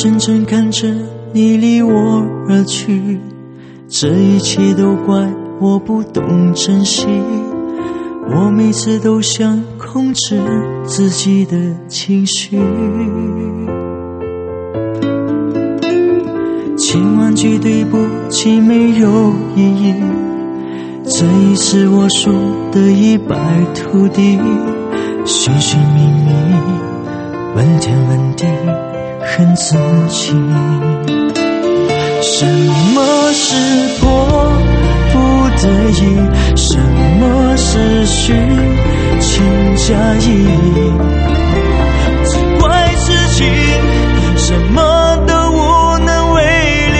睁睁看着你离我而去，这一切都怪我不懂珍惜，我每次都想控制自己的情绪，千万句对不起没有意义，这一次我输得一败涂地，寻寻觅觅，问天问地，恨自己。什么是迫不得已，什么是虚情假意，只怪自己什么都无能为力。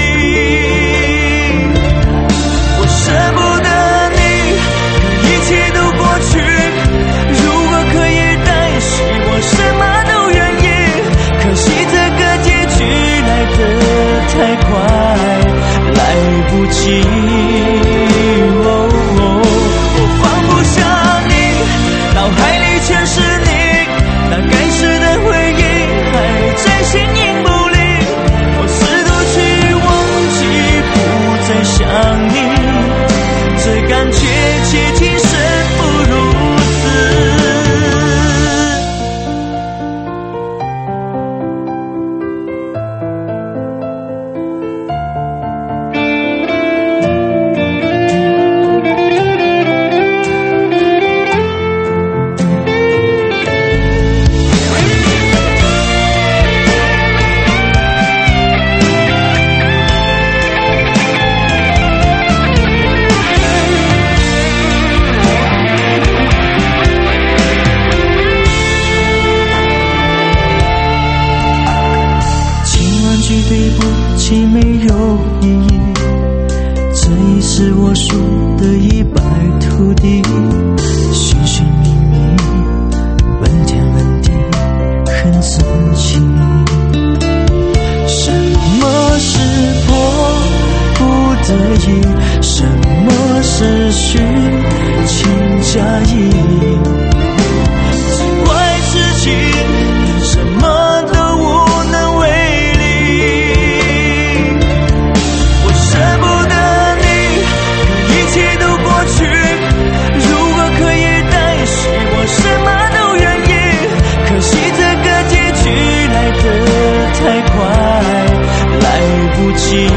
我舍不得你，一切都过去，如果可以代替，我什么都愿意，可惜这个结局来得太快，来不及。我放不下你，脑海里全是你，那该死的回忆还在形影不离，我试图去忘记，不再想你，这感觉接近生不如死。对不起没有意义，这一次我输得一败涂地，寻寻觅觅，问天问地，恨自己。什么是迫不得已，什么是虚情假意，只怪自己什么都无能为力。舍不得你，一切都过去，如果可以代替，我什么都愿意，可惜这个结局来得太快，来不及。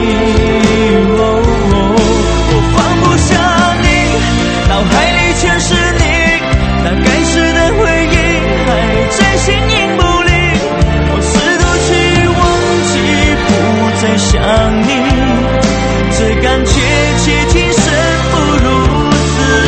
我放不下你，脑海里全是你，那该死的回忆还在形影不离，我试图去忘记，不再想你，这感觉接近生不如死。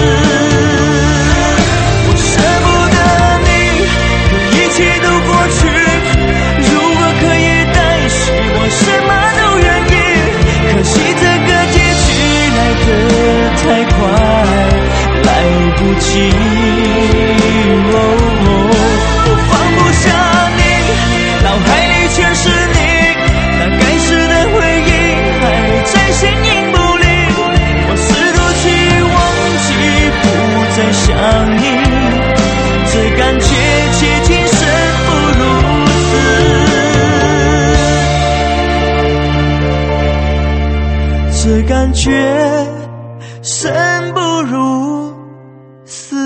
我舍不得你，可一切都过去，如果可以代替，我什么都愿意，可惜这个结局来得太快，来不及。我放不下你，脑海里全是你，那该死的回忆还在形影不离，我试图去忘记，不再想你，这感觉接近生不如死，这感觉生不如死。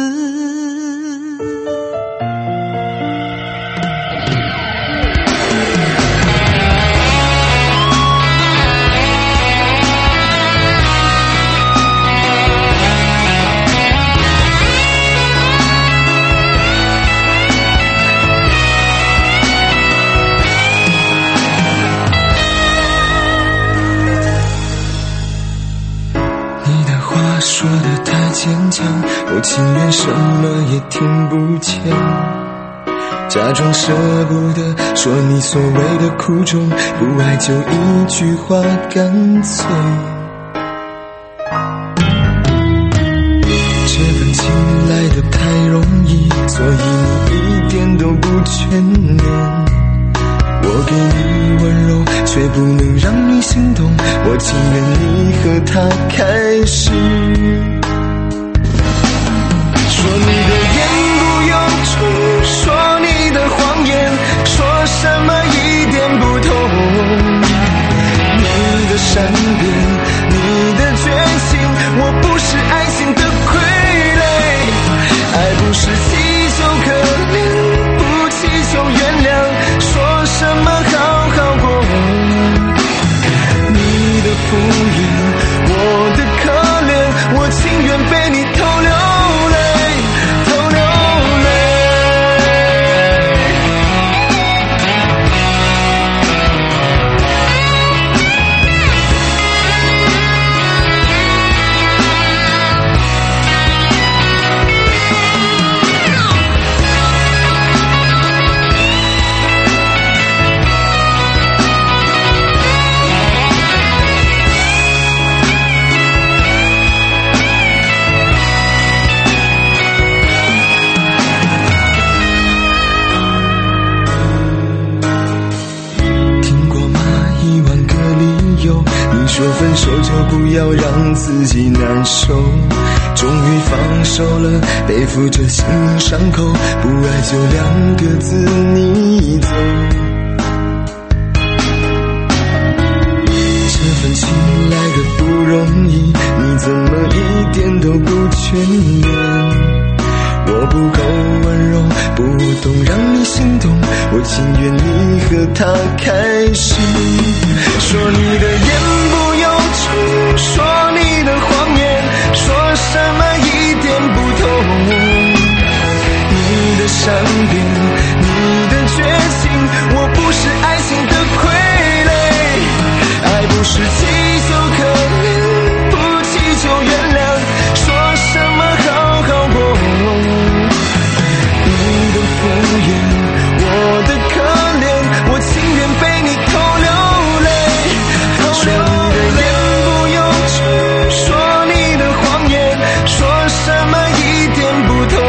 说得太坚强，我情愿什么也听不见，假装舍不得，说你所谓的苦衷，不爱就一句话干脆。这份情来得太容易，所以你一点都不眷恋，我给你温柔，却不能让你心动，我情愿你和他开始。说你的言不由衷，说你的谎言，说什么一点不痛， 善变，你的绝情，我不是爱情的傀儡。爱不是祈求可怜，不祈求原谅，说什么好好过。你的敷衍，我的可怜，我情愿被你偷流泪，偷流泪。说分手就不要让自己难受，终于放手了，背负着心灵伤口，不爱就2个字，你走。这份情来的不容易，你怎么一点都不眷恋？我不够温柔，不懂让你心动，我情愿你和他开心。说你的言不由衷，说你的谎言，说什么一点不痛。你的善变，你的绝情，我不是爱情的傀儡。爱不是祈求可怜，不祈求原谅，说什么好好过。你的敷衍，我的可怜，我情愿被你偷流泪，偷流泪。说你的言不由衷，说你的谎言，说什么一点不痛。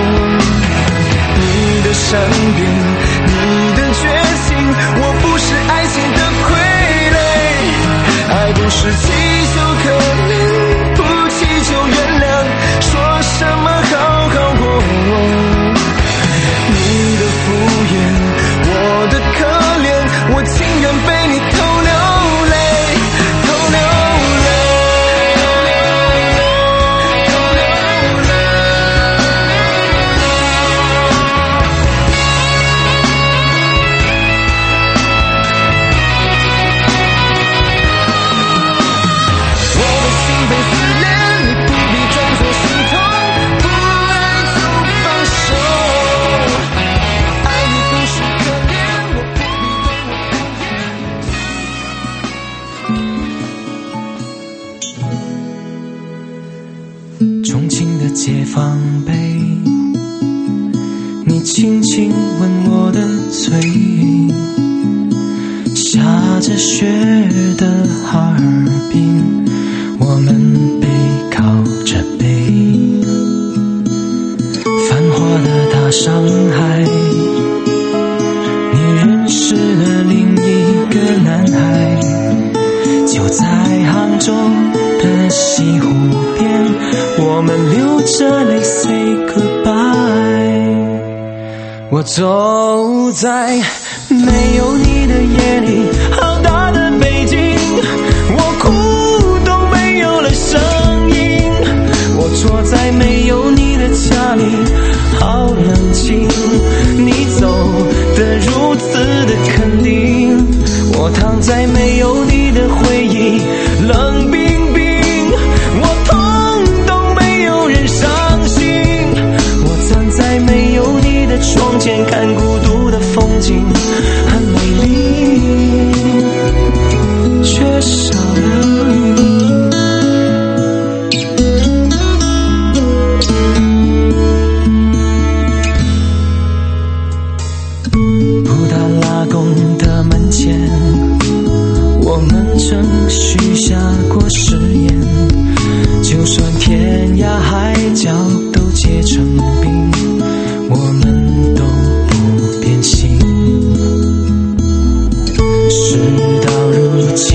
你的善变，你的绝情，我不是爱情的傀儡。爱不是祈求可怜，不祈求原谅，说什么好好过。你的敷衍，我的可怜，我情愿被你偷流泪，偷流泪，偷流泪。我的心被撕裂，你不必装作心痛，不爱就放手。爱你不是可怜，我不必对我敷衍。 重庆的解放碑，你轻轻吻我的嘴，下着雪的哈尔滨，我们背靠着背，繁华的大上海，你认识了另一个男孩，就在杭州的西湖边，我们流着泪 say goodbye。 我走在没有你的夜里，好大的北京，我哭都没有了声音。我坐在没有你的家里，好冷清，你走得如此的肯定。我躺在没有你的回忆，冷冰冰，我痛都没有人伤心。我站在没有你的窗前，看孤独的风景，很美丽，缺少了你。布达拉宫的门前，我们曾许下过誓言，就算天涯海角都结成冰，我们都不变心。事到如今，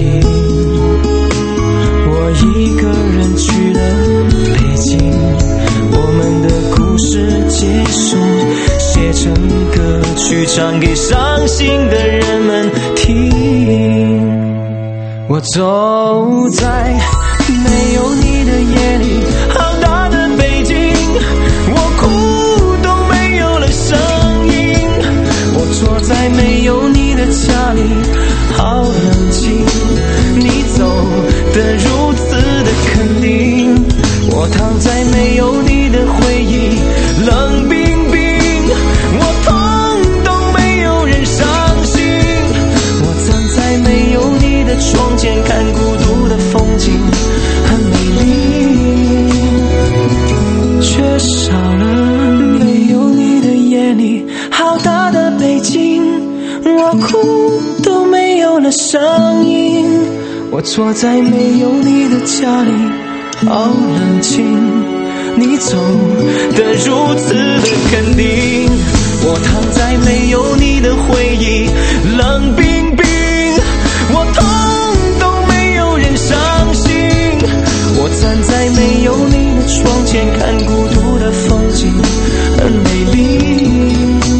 我一个人去了北京，我们的故事结束，写成歌曲唱给伤心的人们听。 我走在没有你的夜里，好大的北京，我哭都没有了声音。我坐在没有你的家里，好冷清，你走得如此的肯定。我躺在没有你的回忆，冷冰冰，我痛都没有人伤心。我站在没有你的窗前，看孤独的风景很美丽，却少了没有你的夜里，好大的北京，我哭都没有了声音。我坐在没有你的家里，好冷清，你走得如此的肯定。我躺在没有你的回忆，冷冰冰，我痛都没有人伤心。我站在没有你的窗前，看孤独的风景很美丽，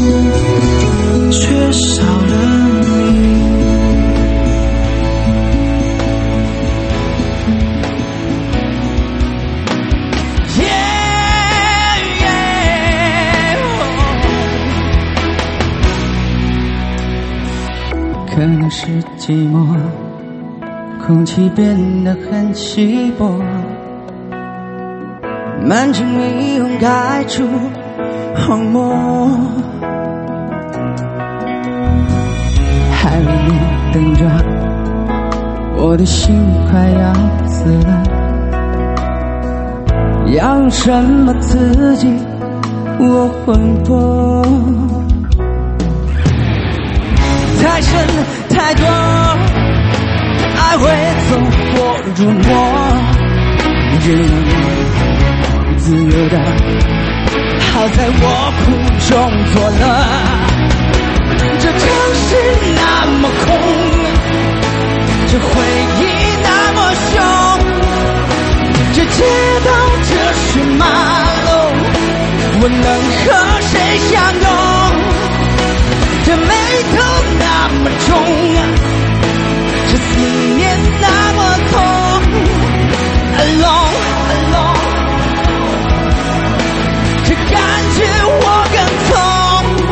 却少了你。 可能是寂寞，空气变得很稀薄，满城霓虹开出荒漠，还为你等着，我的心快要死了，要用什么刺激我魂魄？太深太多，爱会走火入魔，只能自由的好在我苦中作乐。这城市那么空，这回忆那么凶，这街道这是马路，我能和谁相拥？这眉头那么重，这思念那么痛 Alone, alone， 这感觉我更痛。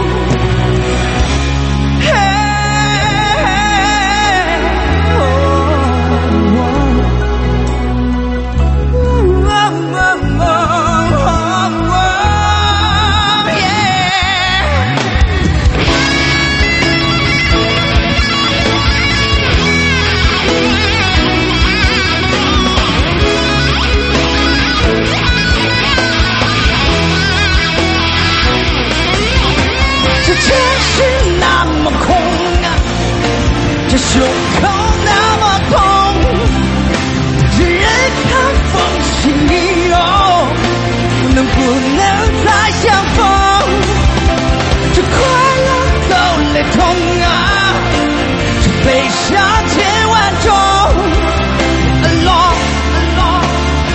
这胸口那么痛，这人看风起雨哦，能不能再相逢？这快乐都雷同啊，这悲伤千万种 Alone, alone，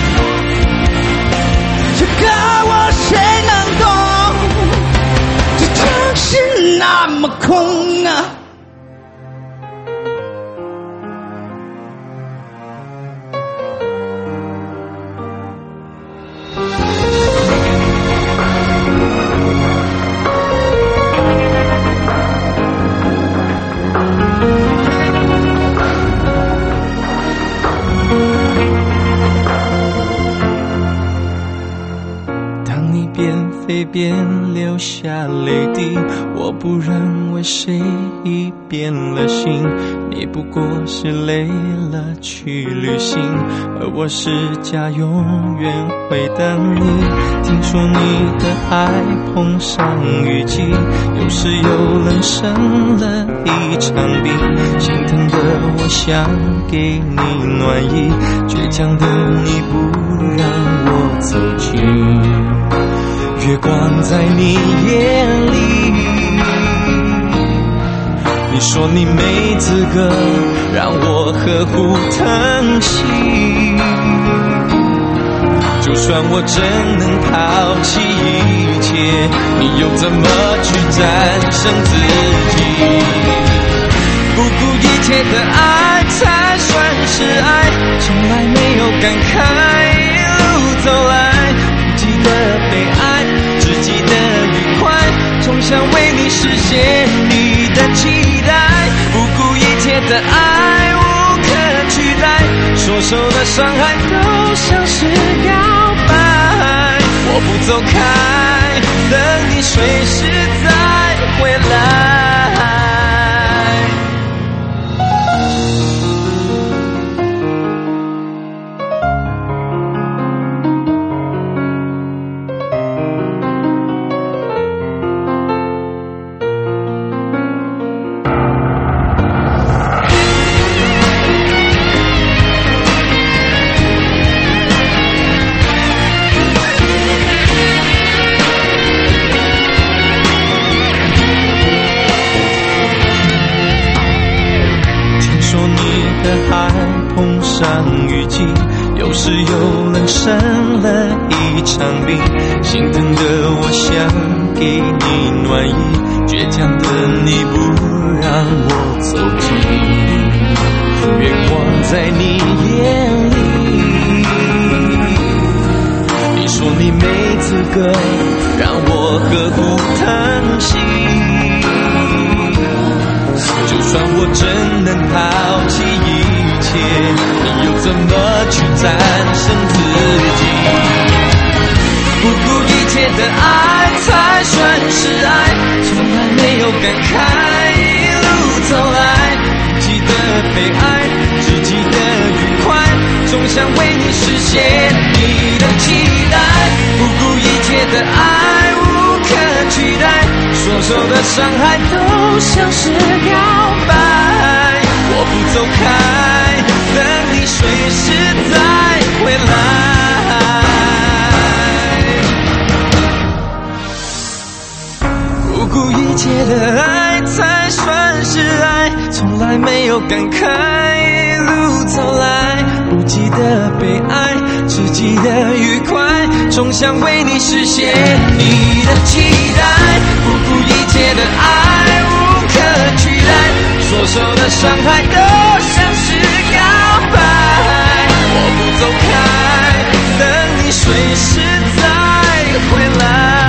这个我谁能懂？这城市那么空啊。 边流下泪滴，我不认为谁已变了心，你不过是累了去旅行，而我是家永远会等你。听说你的爱碰上雨季，有时又冷生了一场病，心疼的我想给你暖意，倔强的你不让我走近。月光在你眼里，你说你没资格让我呵护疼惜，就算我真能抛弃一切，你又怎么去战胜自己？不顾一切的爱才算是爱，从来没有感慨。一路走来，不记得悲哀，只记得愉快。总想为你实现你的期待，不顾一切的爱无可取代。所受的伤害都像是告白，我不走开，等你随时再回来。雨季有时又冷生了一场病，心疼的我想给你暖意，倔强的你不让我走近，月光在你眼里，你说你没资格让我何苦疼惜，就算我真能抛弃一切，你又怎么去战胜自己？不顾一切的爱才算是爱，从来没有感慨。一路走来，不记得悲哀，只记得愉快。总想为你实现你的期待，不顾一切的爱无可取代。所受的伤害都像是告白，我不走开，等你随时再回来。不顾一切的爱才算是爱，从来没有感慨。一路走来，不记得悲哀，只记得愉快。总想为你实现你的期待，不顾一切的爱无可取代。所受的伤害都像是告白，我不走开，等你随时再回来。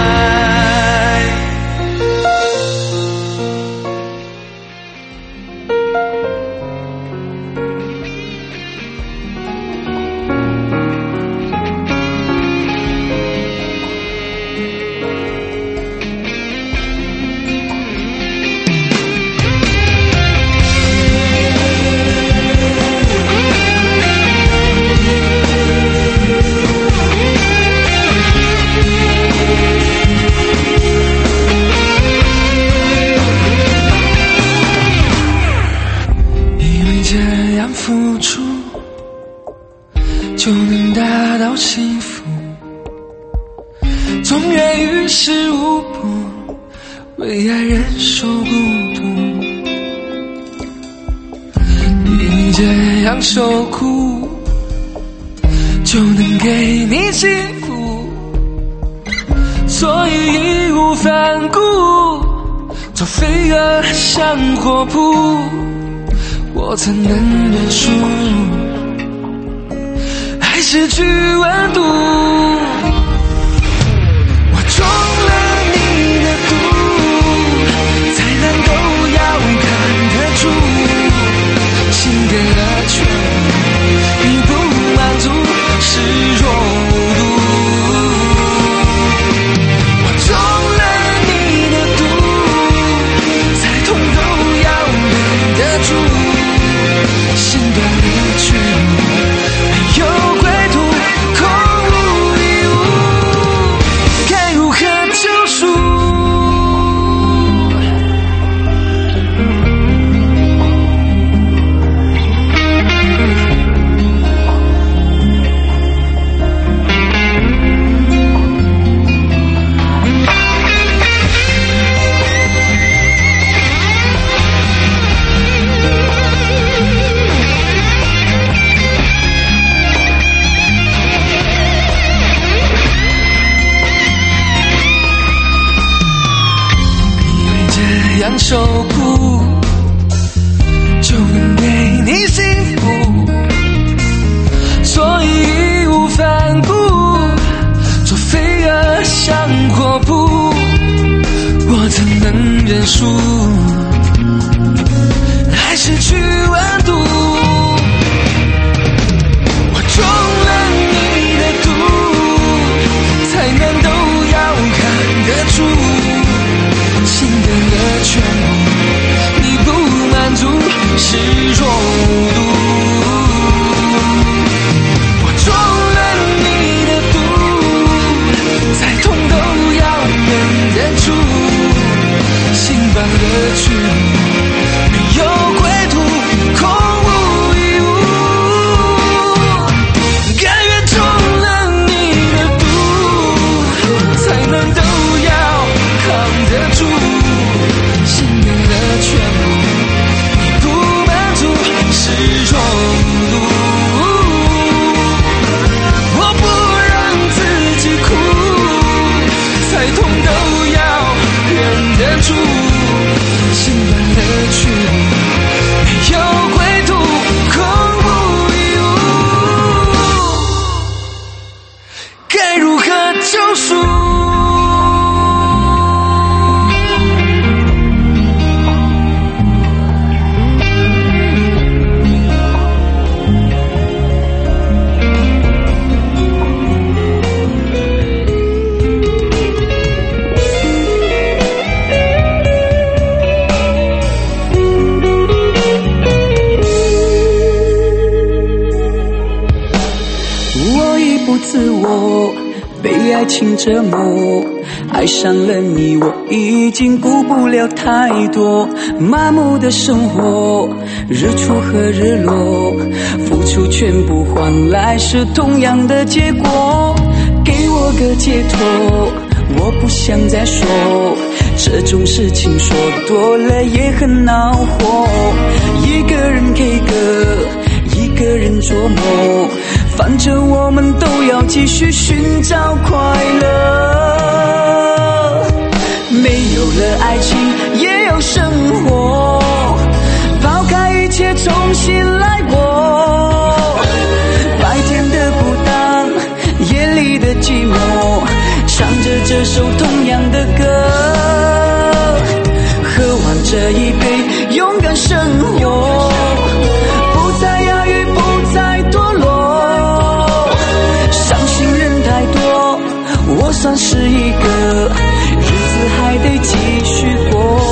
付出就能达到幸福，总愿于事无补，为爱忍受孤独。比你这样受苦，就能给你幸福，所以义无反顾，做飞蛾向火扑。我怎能认输？还失去温度。我中了你的毒，才能够要看得出心给了全部，你不满足，视若无睹。我中了你的毒，才痛都要忍得住。心断了去路，没有归途，空无一物，该如何救赎？受苦就能给你幸福， 束，还失去温度。我中了你的毒，才能都要看得出，心的了全部，你不满足是弱度。我中了你的毒，再痛都要忍住，心放了去，没有归途，空无一物。甘愿中了你的毒，才能都要扛得住，心给了全部，你不满足是弱度。我不让自己哭，再痛都要忍得住，心乱了去，没有归途，空无一物，该如何救赎？ 我已不自我，被爱情折磨，爱上了你，我已经顾不了太多。麻木的生活，日出和日落，付出全部换来是同样的结果。给我个解脱，我不想再说这种事情，说多了也很恼火。一个人 K 歌，一个人琢磨，反正我们都要继续寻找快乐。没有了爱情，也有生活，抛开一切，重新来过。白天的孤单，夜里的寂寞，唱着这首同样的歌，喝完这一杯，勇敢生活，不再压抑，不再堕落。伤心人太多，我算是一个，日子还得继续过。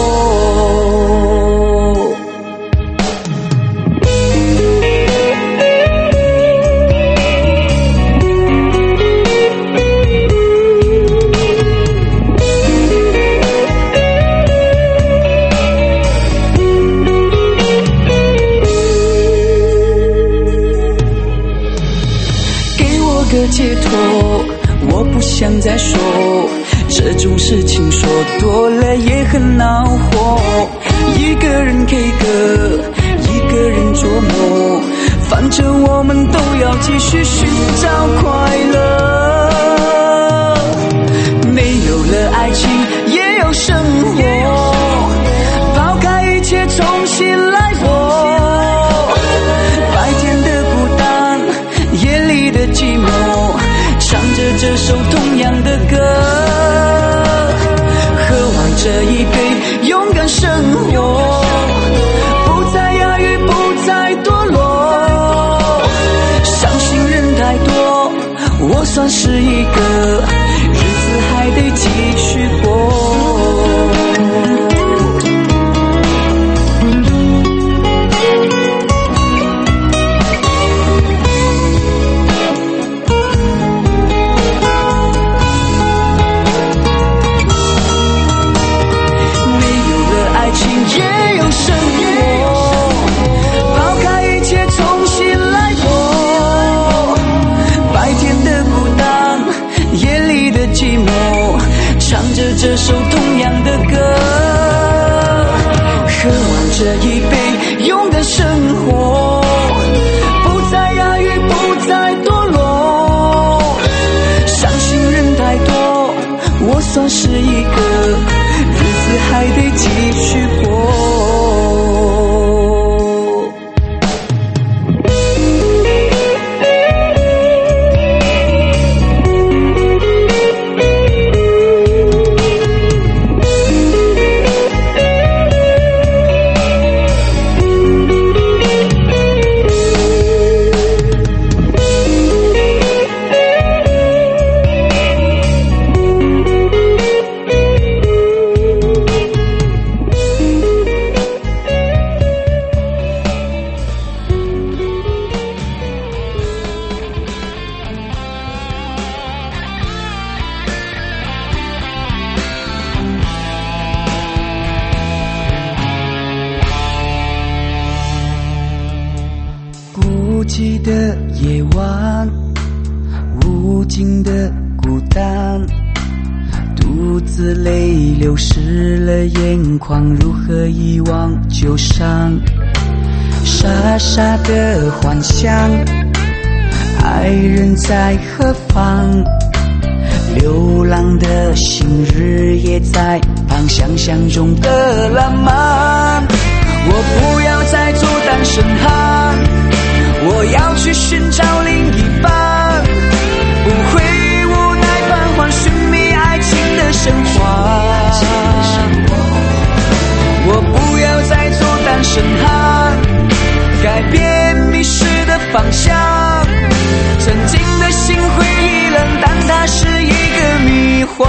解脱，我不想再说这种事情，说多了也很恼火。一个人 K 歌，一个人琢磨，反正我们都要继续寻找快乐。没有了爱情，也有生活，抛开一切，重新来过。白天的孤单，夜里的寂寞，唱着这首同样的歌，喝完这一杯，勇敢生活，不再压抑，不再堕落。伤心人太多，我算是一个，日子还得继续过。也有生活，抛开一切，重新来过。白天的孤单，夜里的寂寞，唱着这首同样的歌，喝完这一杯，勇敢生活，不再压抑，不再堕落。伤心人太多，我算是一个，日子还得继续过。 寂的夜晚，无尽的孤单，独自泪流湿了眼眶，如何遗忘旧伤？傻傻的幻想，爱人在何方？流浪的心日夜在旁，想象中的浪漫。我不要再做单身汉，我要去寻找另一半，不会无奈彷徨，寻觅爱情的神话。我不要再做单身汉，改变迷失的方向，曾经的心灰意冷，但它是一个迷幻。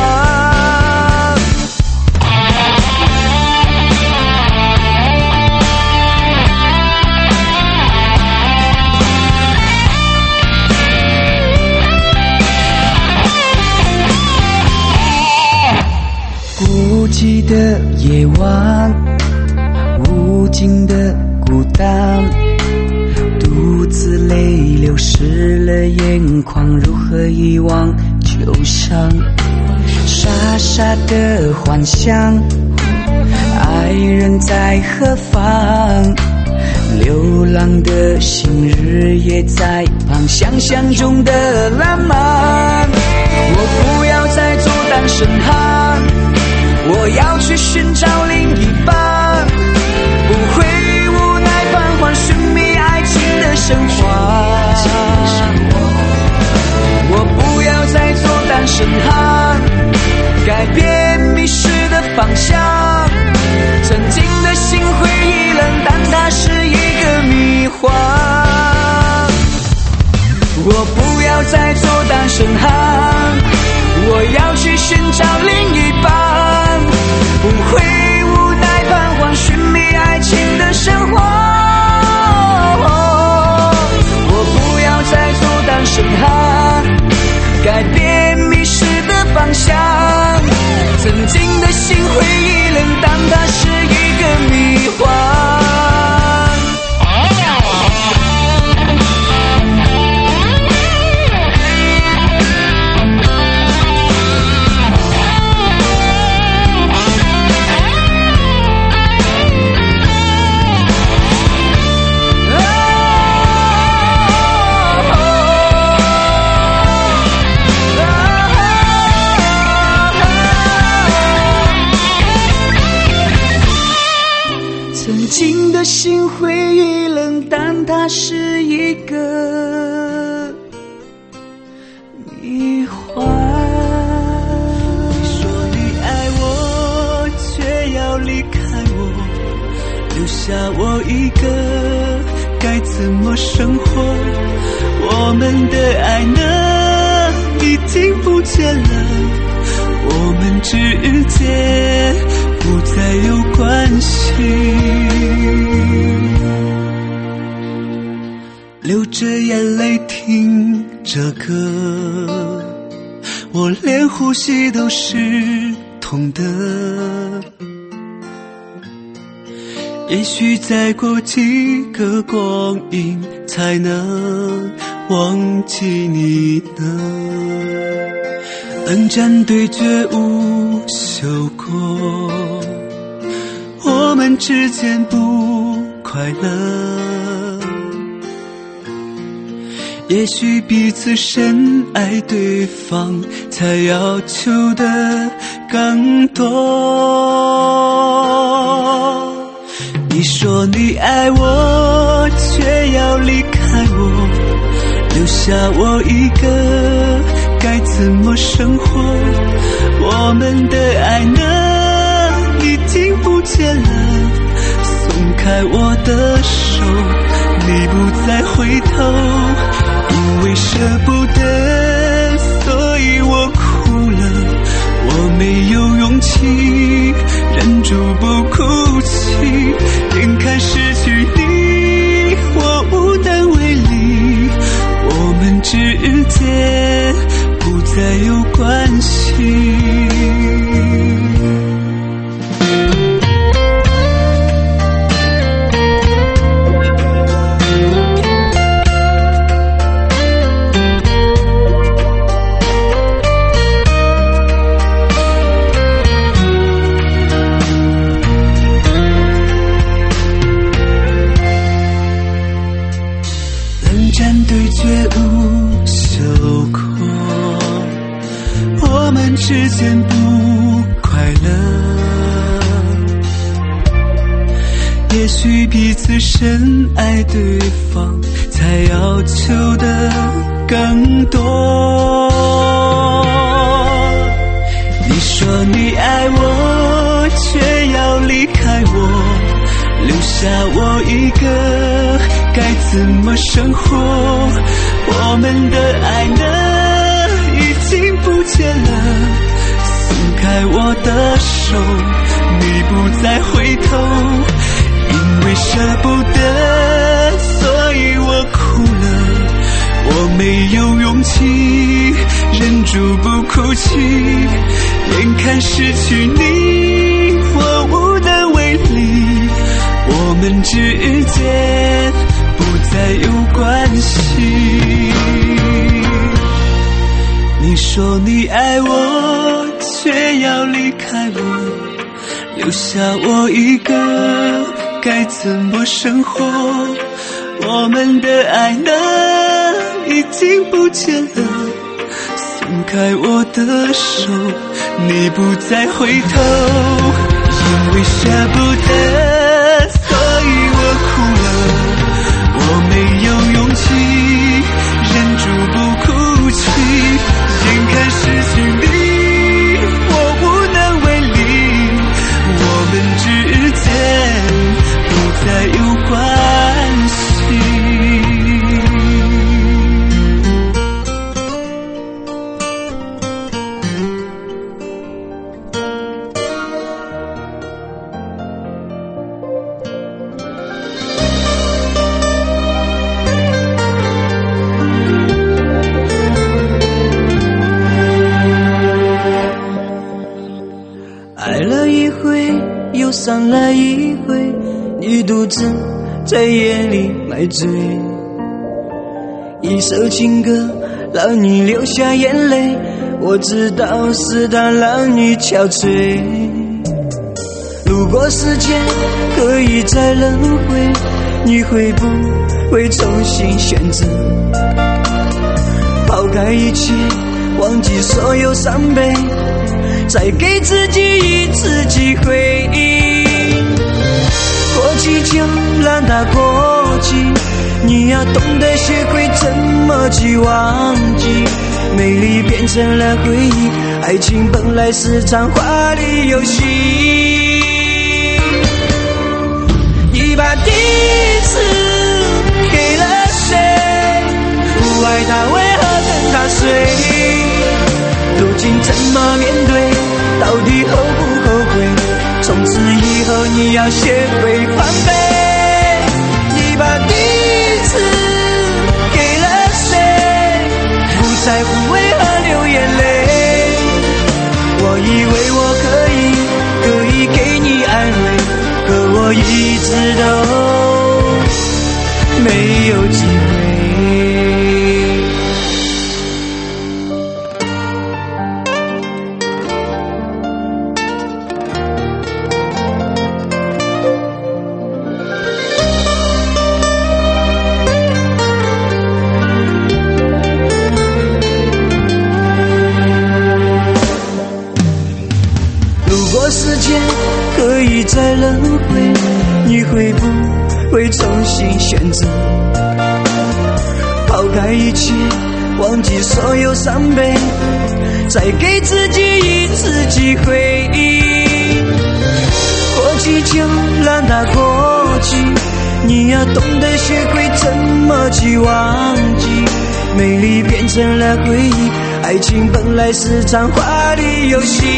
孤寂的夜晚，无尽的孤单，独自泪流湿了眼眶，如何遗忘旧伤？傻傻的幻想，爱人在何方？流浪的心日夜在旁，想象中的浪漫。我不要再做单身汉，我要去寻找另一半，不会无奈彷徨，寻觅爱情的神话。我不要再做单身汉，改变迷失的方向，曾经的心灰意冷，但它是一个迷幻。我不要再做单身汉，我要去寻找另一半，不会无奈彷徨，寻觅爱情的神话。我不要再做单身汉，改变迷失的方向，曾经的心灰意冷，但它是一个迷幻。心灰意冷，但它是一个迷幻。 你说你爱我，却要离开我，留下我一个，该怎么生活？我们的爱呢，已经不见了，我们之间不再有关系。流着眼泪听着歌，我连呼吸都是痛的。也许再过几个光阴才能忘记你呢。冷战对决无休过，我们之间不快乐。也许彼此深爱对方，才要求的更多。你说你爱我，却要离开我，留下我一个，该怎么生活？我们的爱呢，已经不见了。松开我的手，你不再回头。因为舍不得，所以我哭了。我没有勇气忍住不哭泣，眼看失去你，我无能为力。我们之间不再有关系。 也许彼此深爱对方，才要求的更多。你说你爱我，却要离开我，留下我一个，该怎么生活？我们的爱呢，已经不见了。松开我的手，你不再回头，因为舍不得，所以我哭了。我没有勇气忍住不哭泣，眼看失去你，我无能为力，我们之间不再有关系。你说你爱我，却要离开我，留下我一个，该怎么生活？我们的爱呢，已经不见了。松开我的手，你不再回头，因为舍不得，所以我哭了。我没有勇气忍住不哭泣，眼看失去你，我无能为力，我们之间不再有关系。 爱了一回，又伤了一回，你独自在夜里买醉。一首情歌让你流下眼泪，我知道是它让你憔悴。如果时间可以再轮回，你会不会重新选择？抛开一切，忘记所有伤悲，再给自己一次机会。过去就让它过去，你要懂得学会怎么去忘记。美丽变成了回忆，爱情本来是场华丽游戏。你把第一次给了谁？不爱他为何跟他睡？如今怎么面对？到底后不后悔？从此以后你要学会防备。你把第一次给了谁？不在乎为何流眼泪。我以为我可以给你安慰，可我一直都没有机会。时间可以再轮回，你会不会重新选择？抛开一切，忘记所有伤悲，再给自己一次机会。过去就让它过去，你要懂得学会怎么去忘记。美丽变成了回忆，爱情本来是场华丽游戏。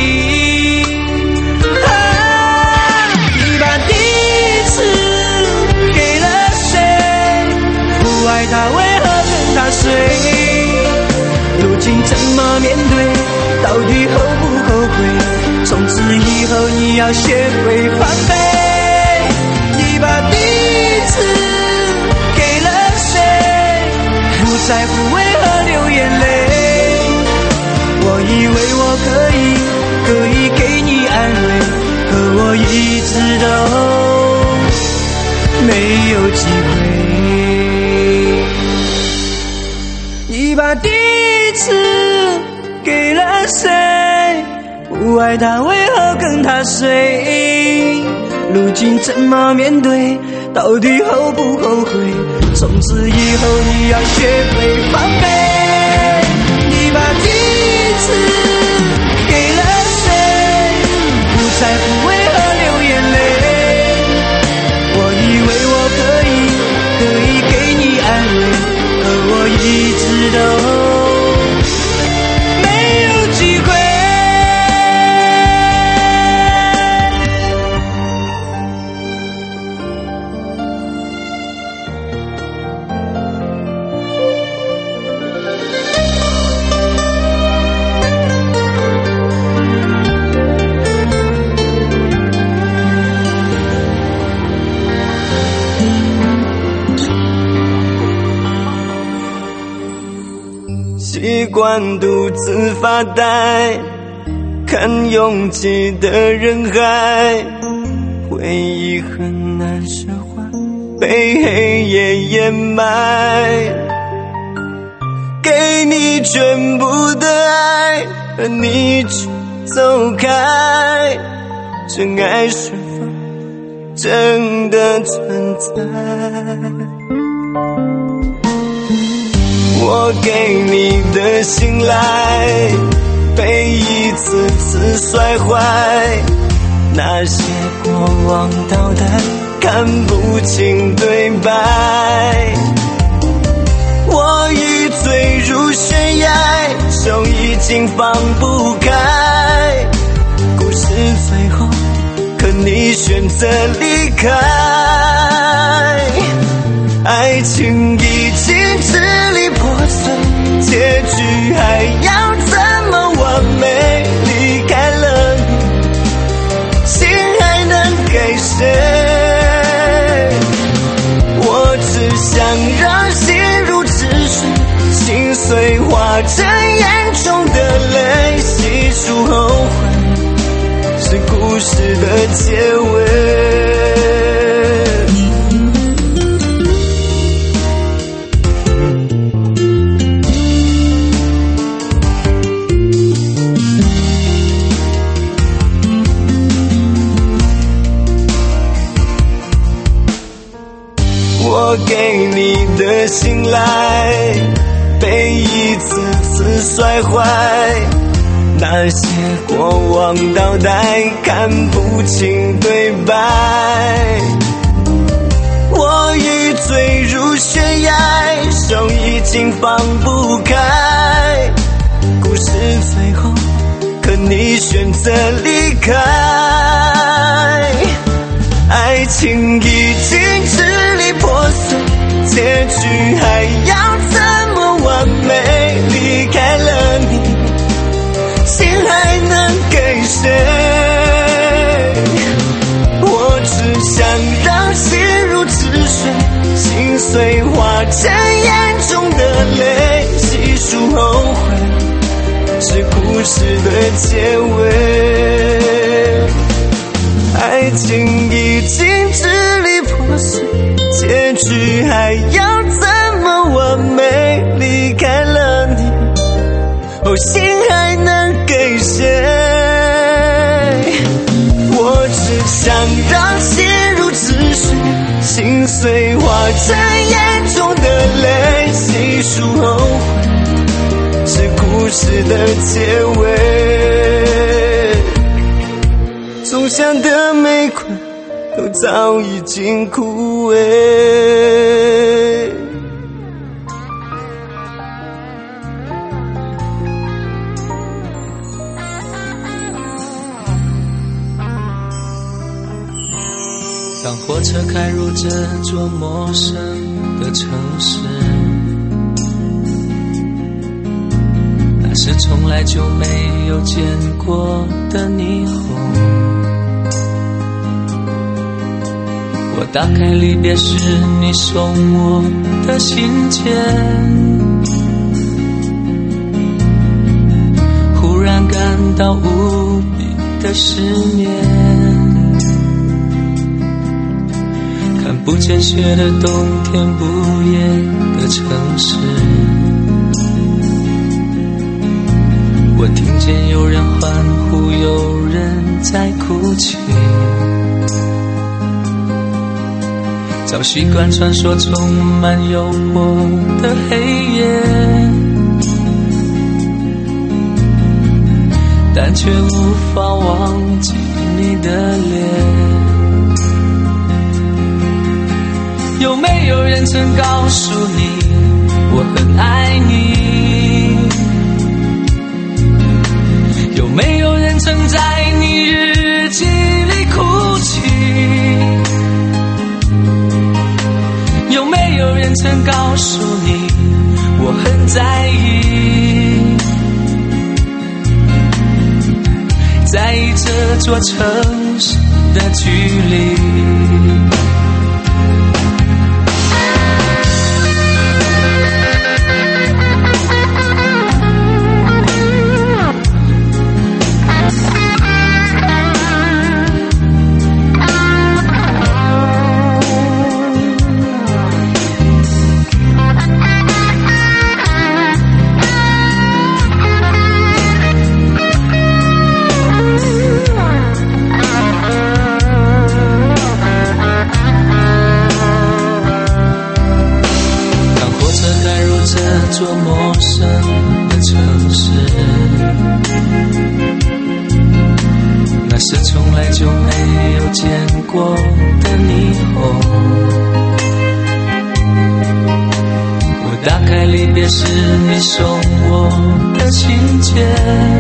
爱他为何跟他睡？如今怎么面对？到底后不后悔？从此以后你要学会防备。你把第一次给了谁？不在乎为何流眼泪。我以为我可以给你安慰，可我一直都没有机会。你把第一次给了谁？不爱他为何跟他睡？ 如今怎么面对？到底后不后悔？从此以后你要学会防备。你把第一次给了谁？不在乎为何流眼泪。我以为我可以给你安慰，可我一直都没有机会。 习惯独自发呆，看拥挤的人海，回忆很难释怀，被黑夜掩埋。给你全部的爱，而你却走开，真爱是否真的存在？我给你的信赖，被一次次摔坏，那些过往倒带，看不清对白。我欲坠入悬崖，手已经放不开，故事最后，可你选择离开。爱情已经支离破碎，结局还要怎么完美？离开了你，心还能给谁？我只想让心如止水，心碎化成眼中的泪，细数后悔，是故事的结尾。我给你的信赖，被一次次摔坏，那些过往倒带，看不清对白。我欲坠入悬崖，手已经放不开，故事最后，可你选择离开。爱情已经支离破碎，结局还要怎么完美？离开了你，心还能给谁？我只想让心如止水，心碎化成眼中的泪，细数后悔，是故事的结尾。爱情已经支离破碎，结局还要怎么完美？离开了你，哦，心还能给谁？我只想让心如止水，心碎化成眼中的泪，细数后悔，是故事的结尾。种下的玫瑰都早已经枯萎。 当火车开入这座陌生的城市，那是从来就没有见过的霓虹。我打开离别时你送我的信件，忽然感到无比的失眠。看不见雪的冬天，不夜的城市，我听见有人欢呼，有人在哭泣。 早习惯穿梭充满诱惑的黑夜，但却无法忘记你的脸。有没有人曾告诉你我很爱你？有没有人曾在你日记里哭泣？有没有人曾告诉你我很在意？在意这座城市的距离。这座陌生的城市，那是从来就没有见过的霓虹。我打开离别时你送我的信件，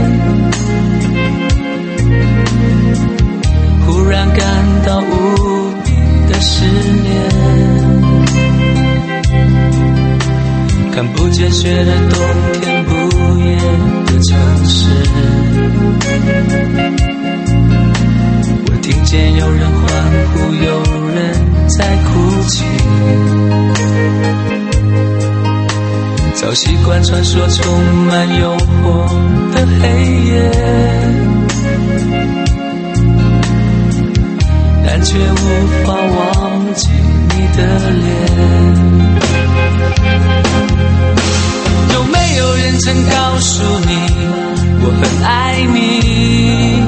忽然感到无比的思念。看不见雪的冬天，不夜的城市，我听见有人欢呼，有人在哭泣。早习惯穿梭充满诱惑的黑夜，但却无法忘记你的脸。有没有人曾告诉你我很爱你？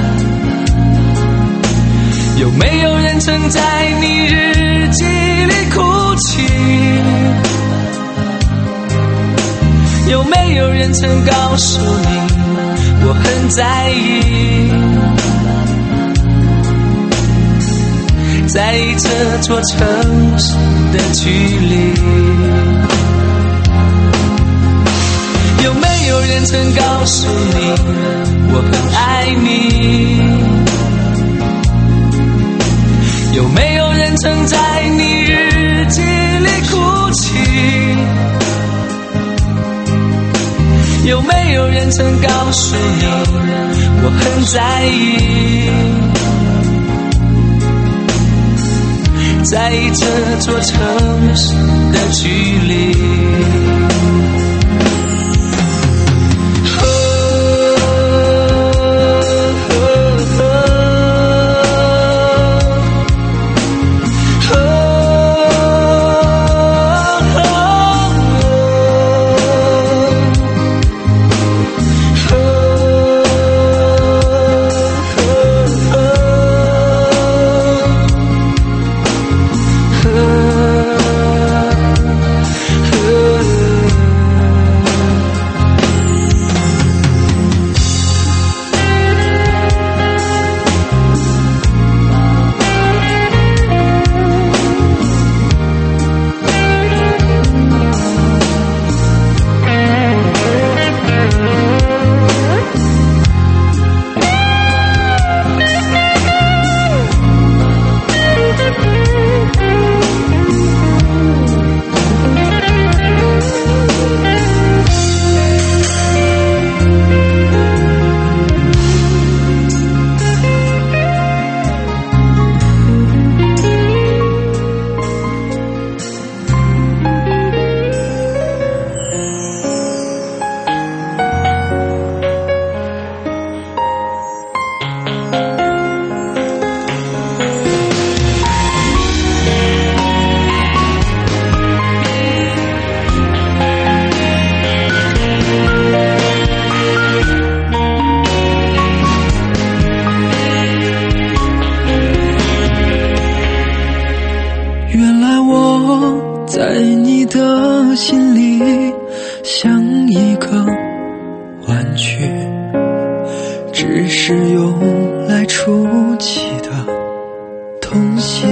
有没有人曾在你日记里哭泣？有没有人曾告诉你我很在意？在意这座城市的距离。有没有人曾告诉你我很爱你？有没有人曾在你日记里哭泣？有没有人曾告诉你我很在意？在意这座城市的距离。 我在你的心里像一个玩具，只是用来出气的东西。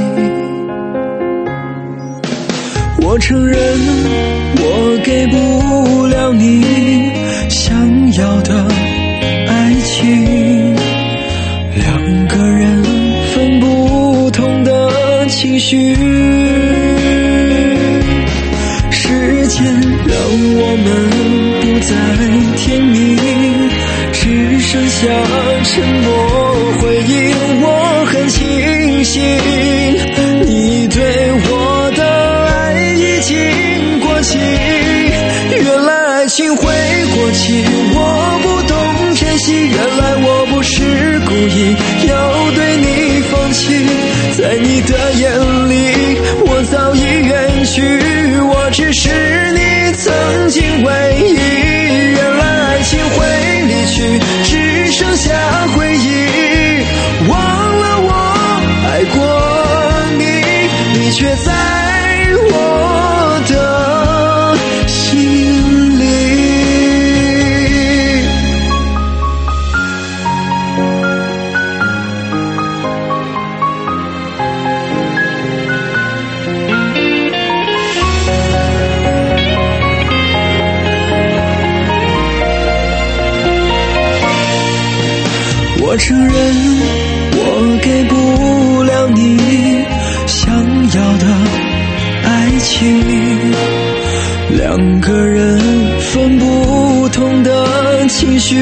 我承认我给不了你想要的爱情，两个人分不同的情绪，时间让我们不再甜蜜，只剩下沉默回应。我很庆幸你对我的爱已经过期，原来爱情会过期，我不懂珍惜，原来我不是故意要对你放弃，在你的眼里我早已远去，我只是你曾经唯一，原来爱情会离去，只剩下回忆，忘了我爱过你，你却在我的心里。我承认我给不了你想要的爱情，两个人分不同的情绪，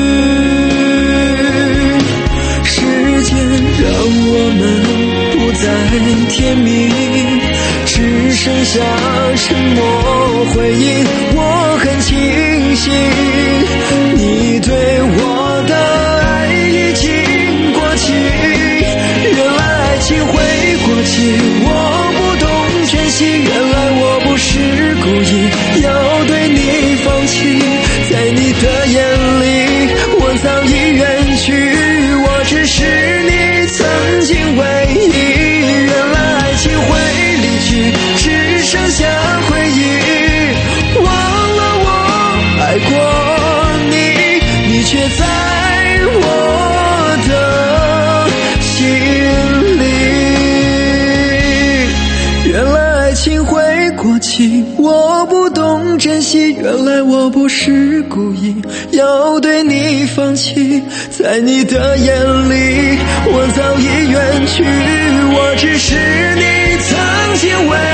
时间让我们不再甜蜜，只剩下沉默回应。我很庆幸你对我的爱已经过期，原来爱情会过期，我不懂珍惜，原来我不是故意要对你放弃，在你的眼里我早已远去，我只是你曾经唯一，原来爱情会离去，只剩下回忆，忘了我爱过你，你却在我的心里，原来爱情会过期，我不懂珍惜，原来我不是故意要对你放弃，在你的眼里我早已远去，我只是你曾经唯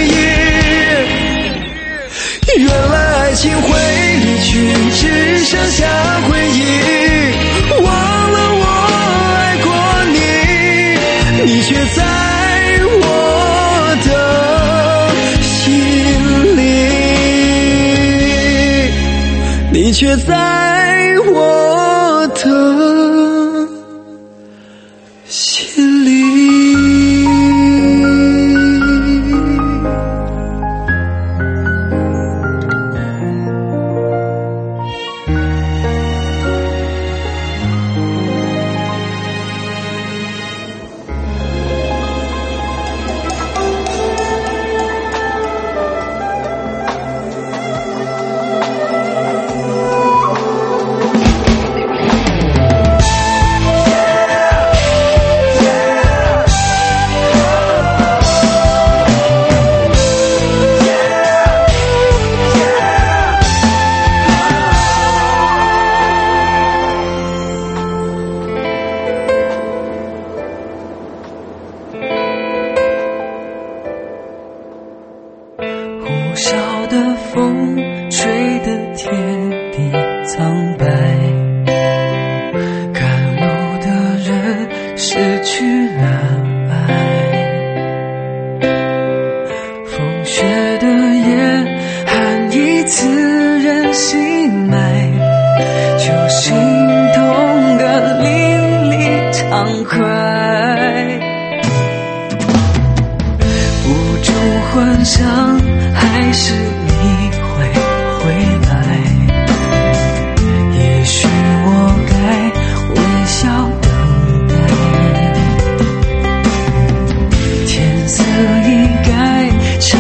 一，原来爱情会离去，只剩下回忆，忘了我爱过你，你却在我的心里，你却在我的心里。 呼啸的风吹得天地苍白，赶路的人失去了爱，风雪的夜寒意刺人心脉，就心痛得淋漓畅快，无助幻想还是你会回来，也许我该微笑等待，天色已该悄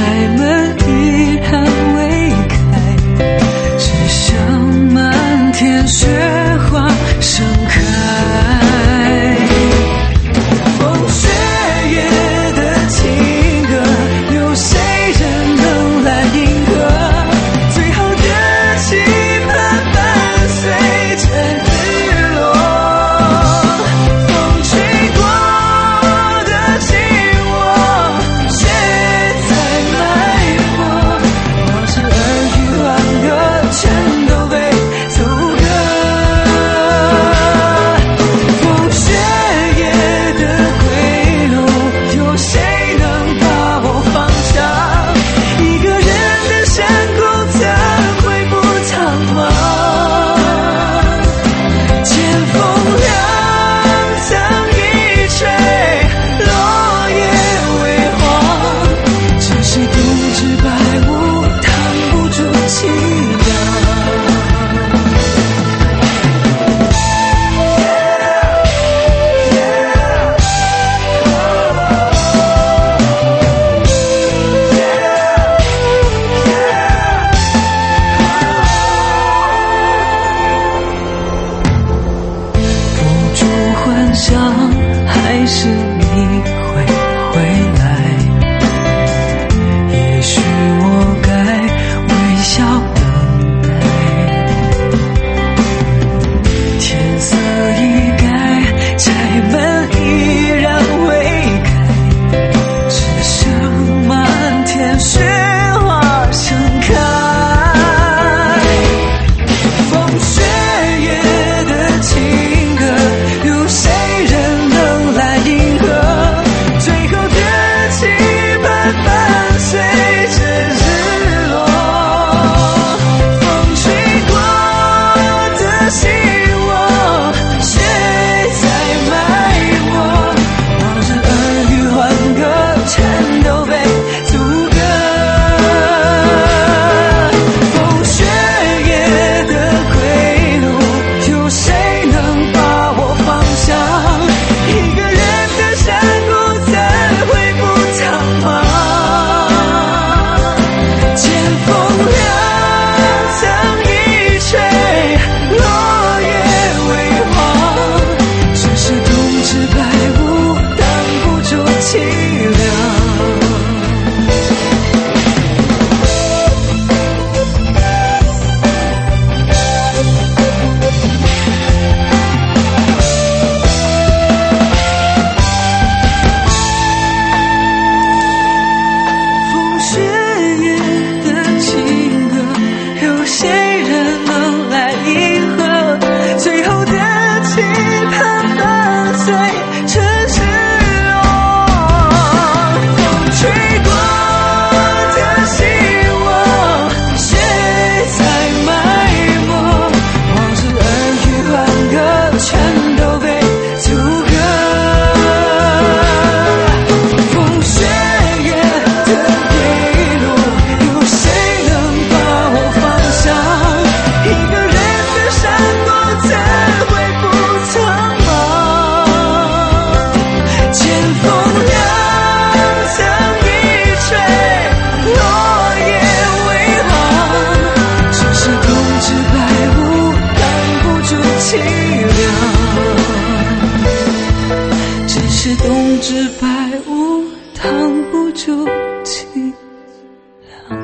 就凄凉。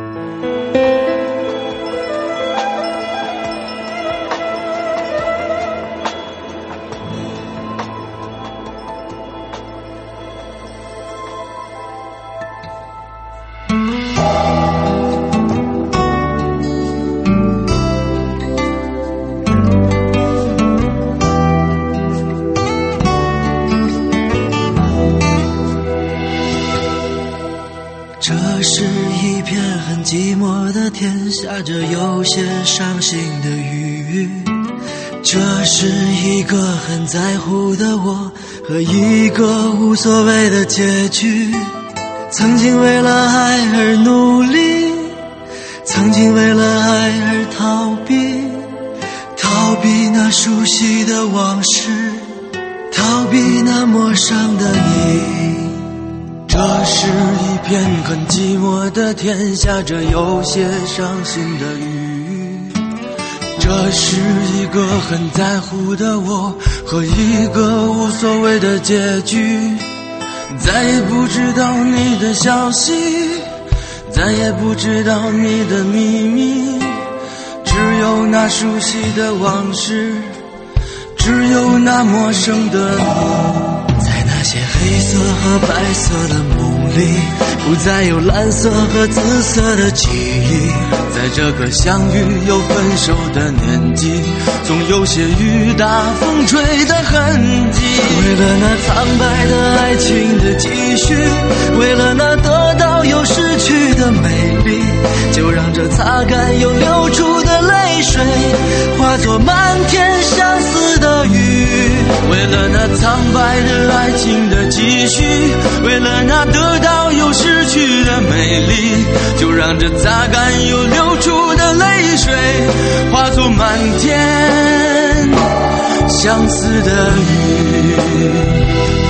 这是一片很寂寞的天，下着有些伤心的雨。这是一个很在乎的我和一个无所谓的结局。曾经为了爱而努力，曾经为了爱而逃避，逃避那熟悉的往事，逃避那陌生的你。这是一片很寂寞的天，下着有些伤心的雨。这是一个很在乎的我和一个无所谓的结局。再也不知道你的消息，再也不知道你的秘密，只有那熟悉的往事，只有那陌生的你。那些黑色和白色的梦里，不再有蓝色和紫色的记忆。在这个相遇又分手的年纪，总有些雨打风吹的痕迹。为了那苍白的爱情的继续，为了那得到又失去的美丽，就让这擦干又流出的泪水化作漫天相思的雨。为了那苍白的爱情的继续，为了那得到又失去的美丽，就让这擦干又流出的泪水化作漫天相思的雨。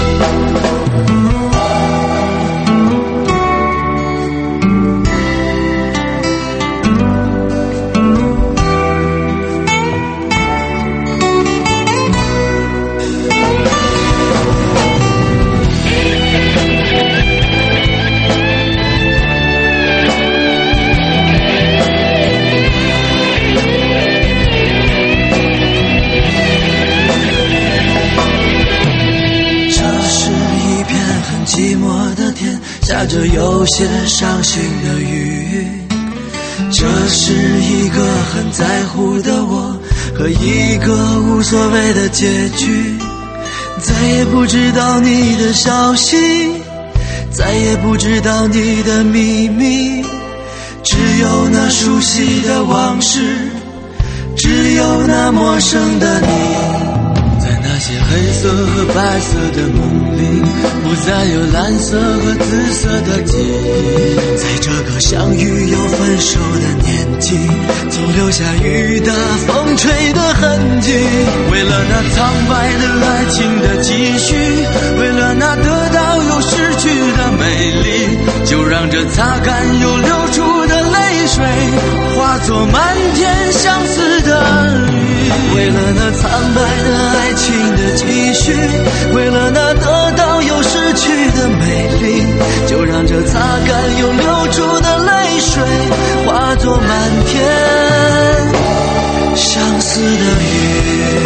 寂寞的天，下着有些伤心的雨。这是一个很在乎的我和一个无所谓的结局。再也不知道你的消息，再也不知道你的秘密，只有那熟悉的往事，只有那陌生的你。那些黑色和白色的梦里，不再有蓝色和紫色的记忆。在这个相遇又分手的年纪，总留下雨打风吹的痕迹。为了那苍白的爱情的继续，为了那得到又失去的美丽，就让这擦干又流出的泪水化作漫天相思的雨。为了那苍白的爱情的继续，为了那得到又失去的美丽，就让这擦干又流出的泪水化作漫天相思的雨。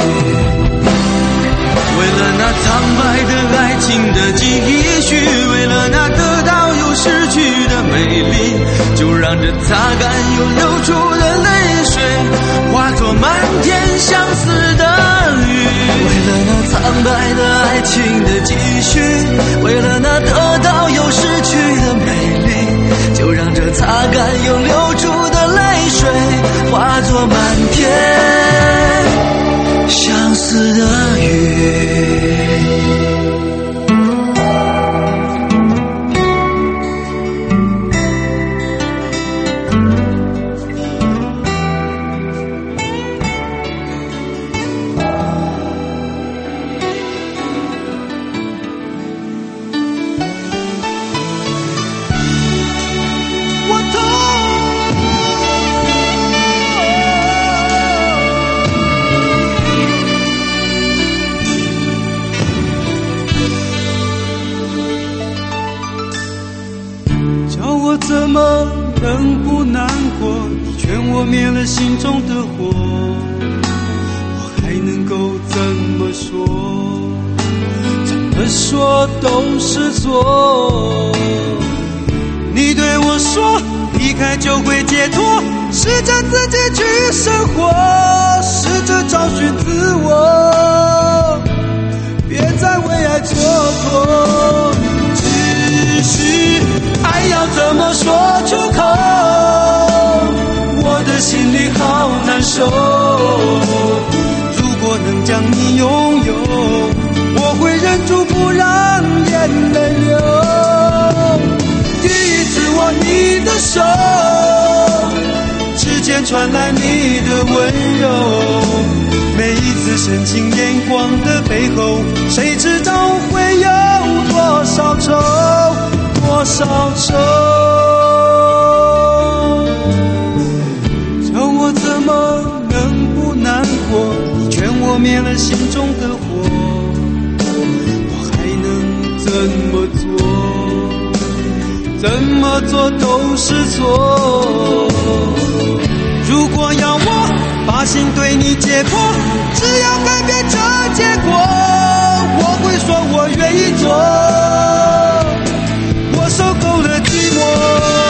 为了那苍白的爱情的继续，为了那得到又失去的美丽，就让这擦干又流出的泪水化作漫天相思的雨。为了那苍白的爱情的继续，为了那得到又失去的美丽，就让这擦干又流出的泪水化作漫天相思的雨。 我痛。 怎么能不难过？你劝我灭了心中的火，我还能够怎么说？怎么说都是错。你对我说离开就会解脱，试着自己去生活，试着找寻自我，别再为爱蹉跎。只是爱要怎么说出口，我的心里好难受。如果能将你拥有，我会忍住不让眼泪流。第一次握你的手，指尖传来你的温柔，每一次深情眼光的背后，谁知道会有多少愁，多少愁。叫我怎么能不难过？你劝我灭了心中的火，我还能怎么做？怎么做都是错。如果要我把心对你解剖，只要改变这结果，我会说我愿意做，我受够了寂寞。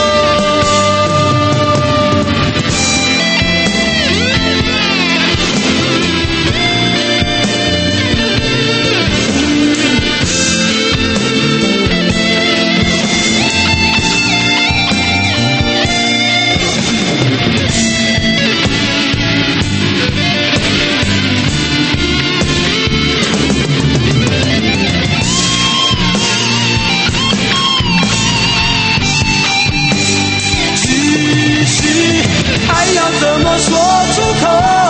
怎么说出口？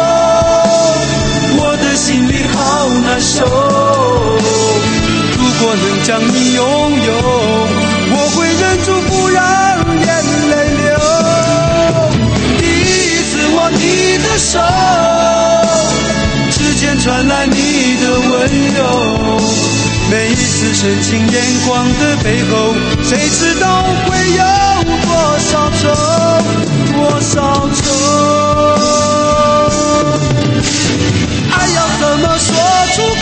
我的心里好难受。如果能将你拥有，我会忍住不让眼泪流。第一次握你的手，指尖传来你的温柔，每一次深情眼光的背后，谁知道会有多少愁，多少愁。爱要怎么说出口？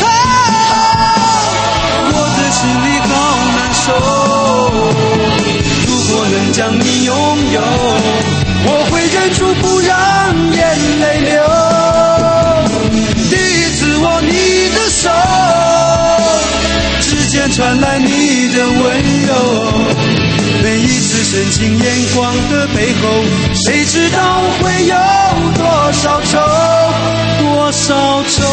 我的心里好难受。如果能将你拥有，我会忍住不让眼泪流。第一次握你的手，指尖传来你的温柔，每一次深情眼光的背后，谁知道会有多少愁，多少愁。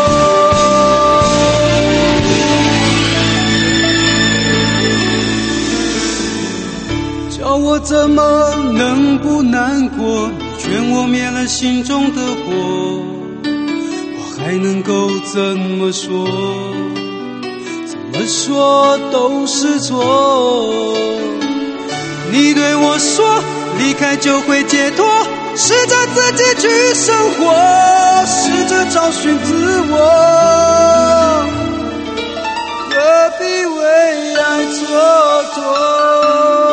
叫我怎么能不难过？你劝我灭了心中的火，我还能够怎么说？怎么说都是错。你对我说离开就会解脱，试着自己去生活，试着找寻自我，何必为爱蹉跎。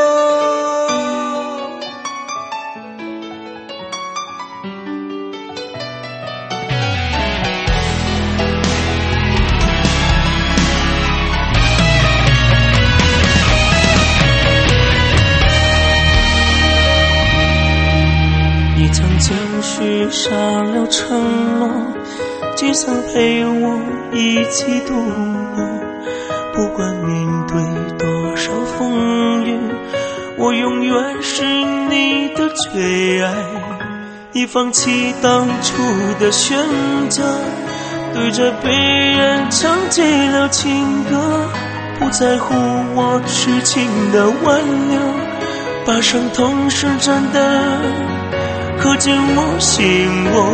你曾经许下了承诺，既曾陪我一起度过，不管面对多少风雨，我永远是你的最爱。你放弃当初的选择，对着别人唱起了情歌，不在乎我痴情的挽留，把伤痛深深的刻进我心窝。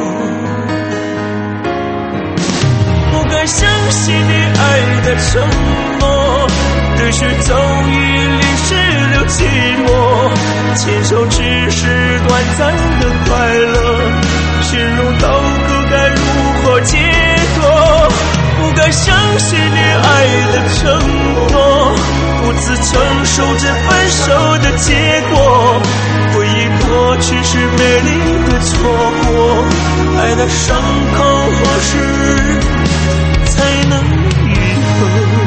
不该相信你爱的承诺，对虚走已淋湿了寂寞，牵手只是短暂的快乐，心如刀割该如何解脱？不该相信你爱的承诺，独自承受着分手的结果。回忆过去是美丽的错过，爱的伤口何时才能愈合？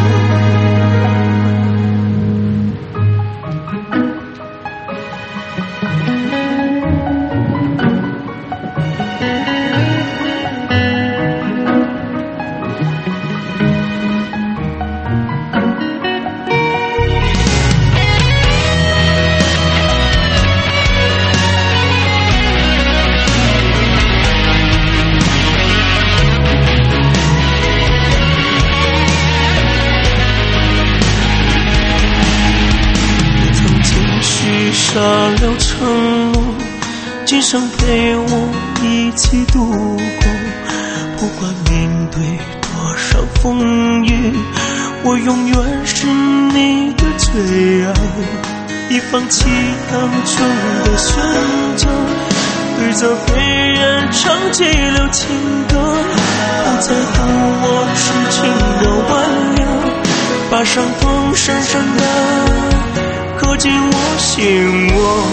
下了承诺，今生陪我一起度过。不管面对多少风雨，我永远是你的最爱。已放弃当初的选择，对着别人唱起了情歌，不在乎我痴情的挽留，把伤痛深深的刻进我心窝。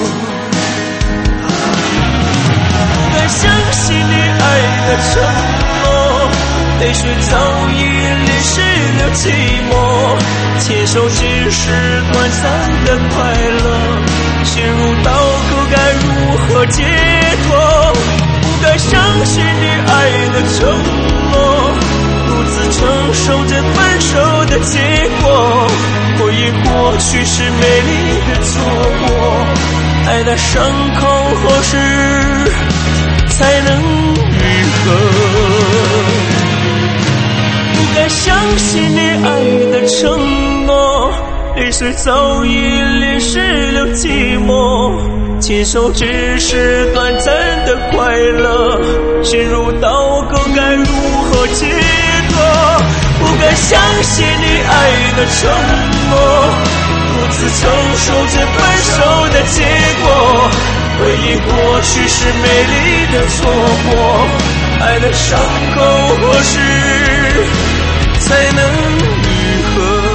不该相信你爱的承诺，泪水早已淋湿了寂寞。牵手只是短暂的快乐，陷入到口该如何解脱？不该相信你爱的承诺，独自承受着分手的结果。回忆过去是美丽的错过，爱的伤口何时才能愈合？不该相信你爱的承诺，泪水早已淋湿了寂寞。牵手只是短暂的快乐，陷入到沟该如何解脱？不该相信你爱的承诺，独自承受着分手的结果。回忆过去是美丽的错过，爱的伤口何时才能愈合？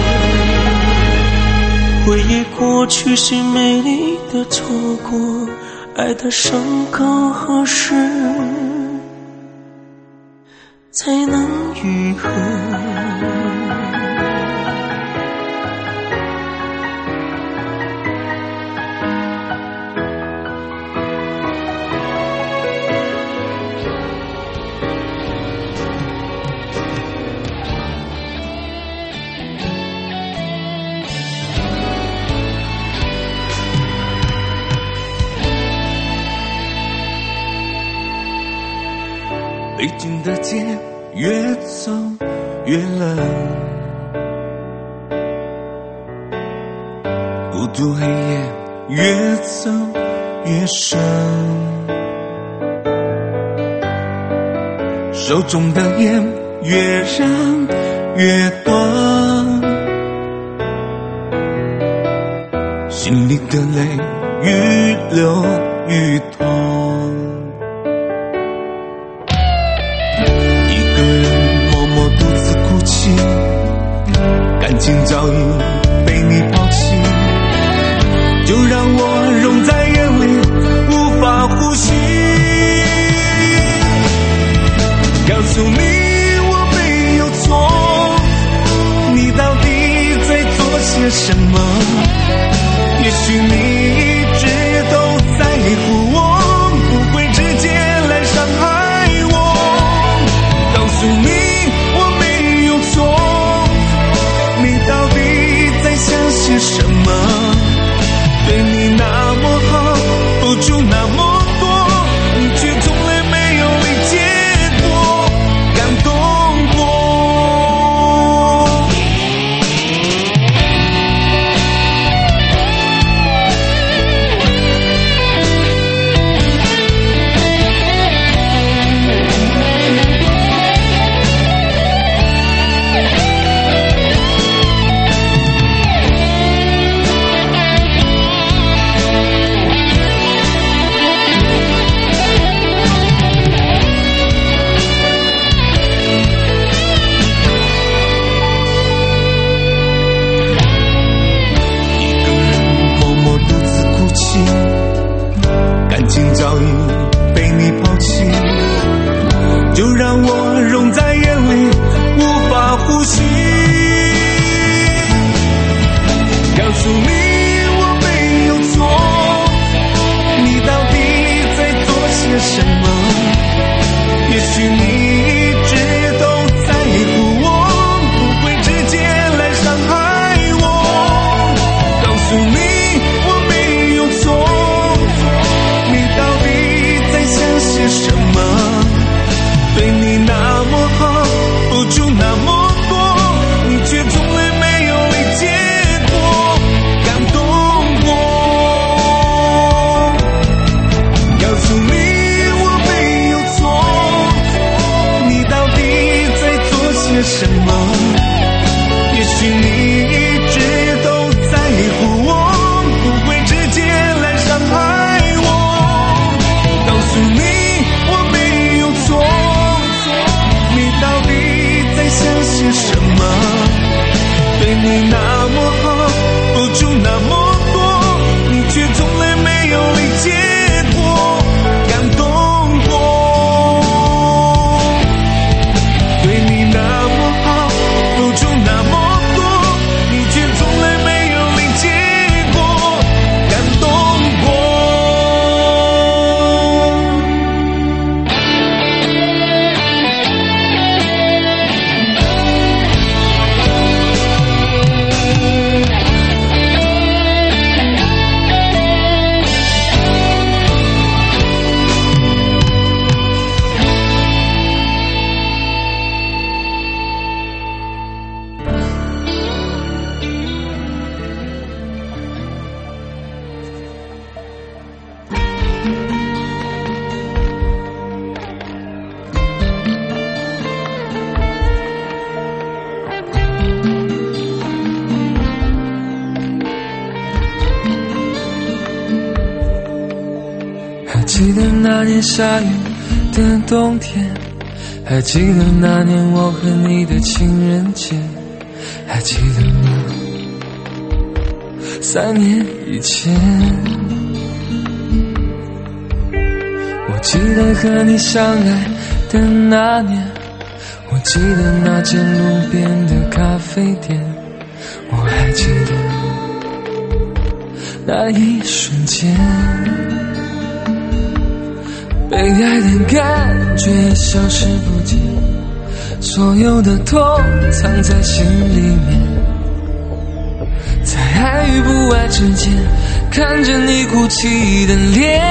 回忆过去是美丽的错过，爱的伤口何时才能愈合？ 北京的街越走越冷，孤独黑夜越走越深，手中的烟越燃越短，心里的泪愈流愈痛。感情早已被你抛弃，就让我融在眼里，无法呼吸。告诉你我没有错，你到底在做些什么？也许你一直都在乎我，不会直接来伤害我。告诉你什么？对你那么好，付出那么多，你却从来没有理解过，感动过。 什么？也许你一直都在乎我，不会直接来伤害我。告诉你我没有错，你到底在想些什么？对你那么好，付出那么多，你却从来没有理解过，感动过。告诉你我没有错，你到底在做些什么？也许你一直都在乎我，不会直接来伤害我。告诉你我没有错，你到底在想些什么？对你那么好，付出那么多，你却从来没有理解过，感动过。对你那么好，付出那么多，你却从来没有理解过，感动过。 还记得那年下雨的冬天，还记得那年我和你的情人节，还记得吗？3年以前，我记得和你相爱的那年，我记得那间路边的咖啡店，我还记得那一瞬间，被爱的感觉消失不见，所有的痛藏在心里面，在爱与不爱之间，看着你哭泣的脸。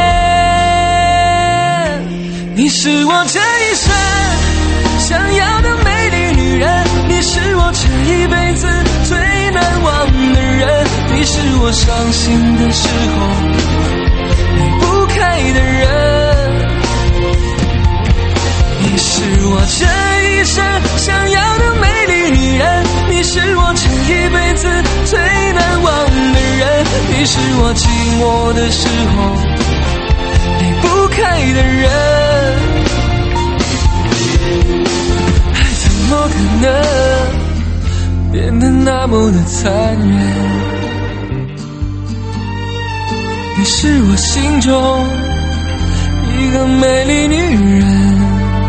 你是我这一生想要的美丽女人，你是我这一辈子最难忘的人，你是我伤心的时候离不开的人，你是我这一生想要的美丽女人，你是我这一辈子最难忘的人，你是我寂寞的时候离不开的人。爱怎么可能变得那么的残忍？你是我心中一个美丽女人。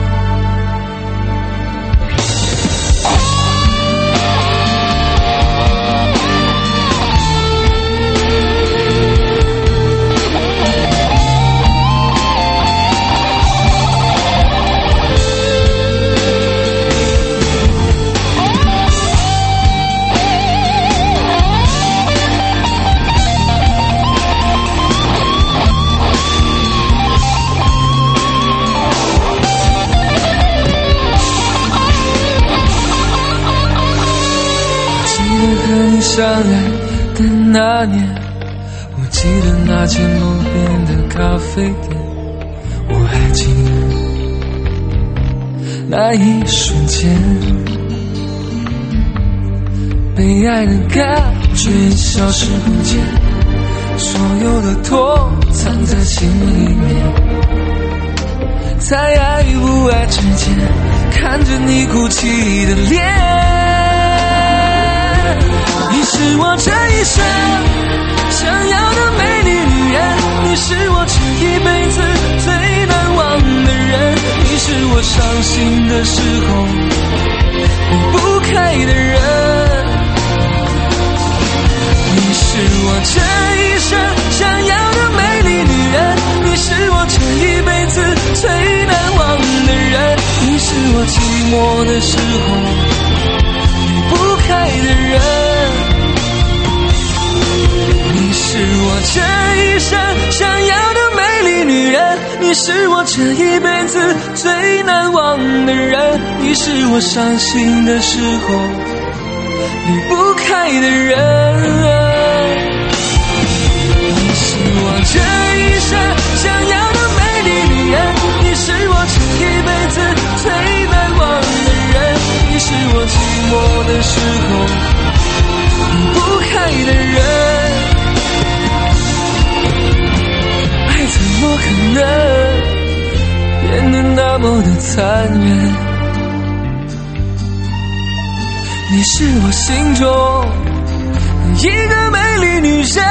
相爱的那年，我记得那间路边的咖啡店，我还记得那一瞬间，被爱的感觉消失不见，所有的痛藏在心里面，在爱与不爱之间，看着你哭泣的脸。你是我这一生想要的美丽女人，你是我这一辈子最难忘的人，你是我伤心的时候离不开的人，你是我这一生想要的美丽女人，你是我这一辈子寂寞的时候离不开的人，你是我这一生想要的美丽女人，你是我这一辈子最难忘的人，你是我伤心的时候离不开的人，你是我这一生想要的美丽女人，你是我这一辈子最难忘的人，你是我寂寞的时候离不开的人，爱怎么可能变得那么的残忍，你是我心中一个美丽女人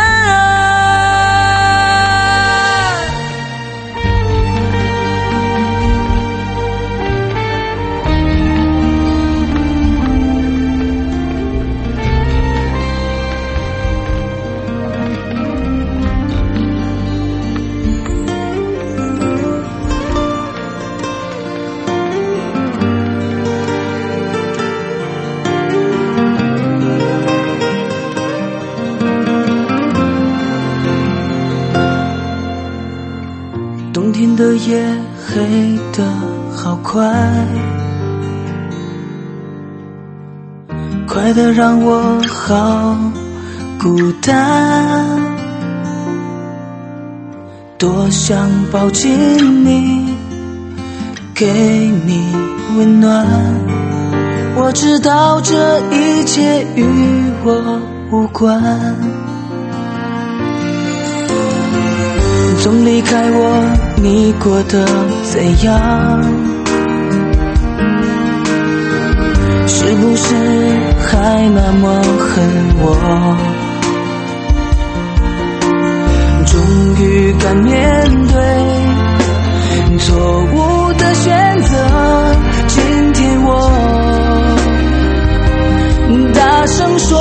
冬天的夜黑得好快，快得让我好孤单，多想抱紧你，给你温暖，我知道这一切与我无关，总离开我，你过得怎样？是不是还那么恨我？终于敢面对错误的选择，今天我大声说，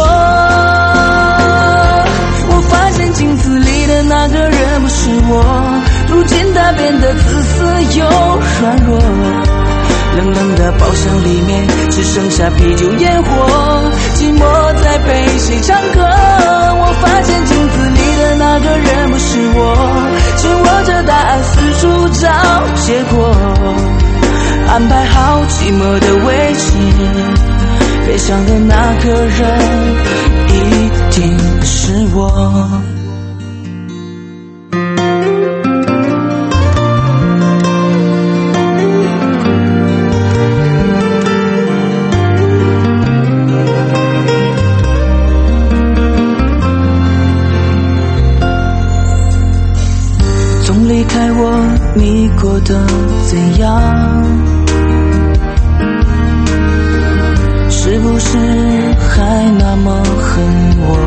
我发现镜子里的那个人不是我，如今他变得自私又软弱，冷冷的包厢里面只剩下啤酒烟火，寂寞在陪谁唱歌，我发现镜子里的那个人不是我，紧握着答案四处找结果，安排好寂寞的位置，悲伤的那个人一定是我。总离开我，你过得怎样？是不是还那么恨我？